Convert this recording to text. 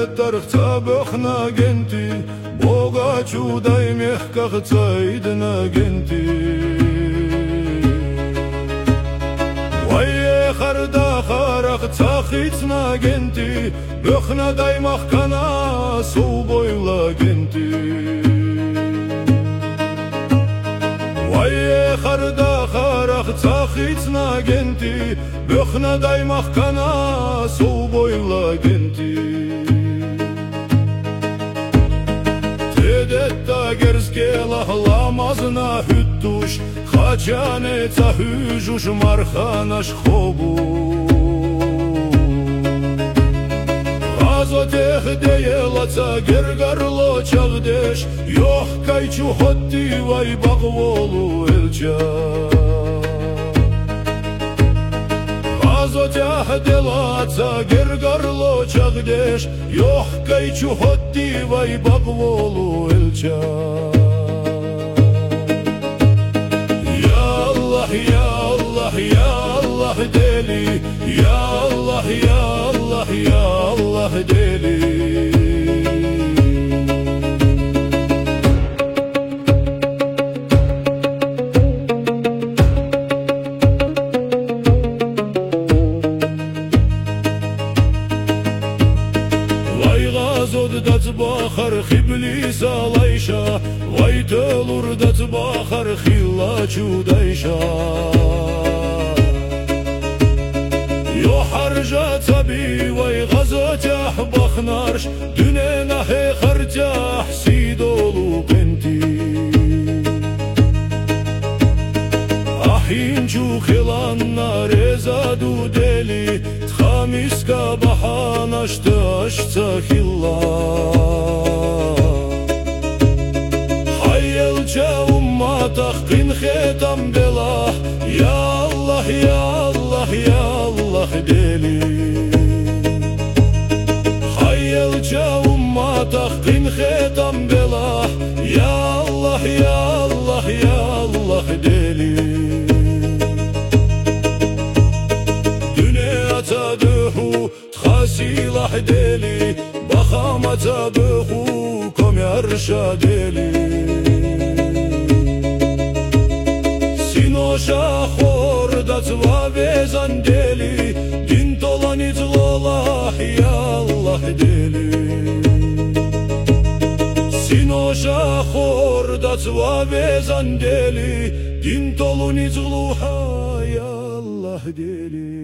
тархца бохна генти, Бога чудай мягко цайдна генти. Вайе харда харах цахицна генти, Бохна дай махкана субойла генти. Вайе харда харах цахицна генти, Бохна дай махкана субойла генти. Тедетта герскела ламазна хüttуш, Хачанеца хüжуш марханаш хобу. Азотех деелаца гергарло чагдеш, Йох кайчу хотти вай багволу элча. Азотех делаца гергарло чагдеш, Йох кайчу хотти вай багволу элча. Ya Allah, ya Allah deli, ya Allah, ya Allah, ya Allah deli. Vay gazod dat baxar xiblis alayşa, Vay tölur dat baxar xilla çudayşa. Yo harja tabi vay gazotah baknarş, Dünena he harcah sidolu benti. Ahincu khilanna rezadu deli, Txamiska bahanaştı aşta xilla. Hayelça ummatah qin xetam belah, Ya Allah, ya Allah, ya Allah deli. Hayelça ummatah qin xetam belah, Ya Allah, ya Allah, ya Allah deli. Dünyata duhu txasilah deli, Baxamata buhu komyarsha deli. Sinoşa xordat va vezan deli, Din tolanit lolah ya Allah deli. Sinoşa xordat va vezan deli, Din tolanit loha ya Allah deli.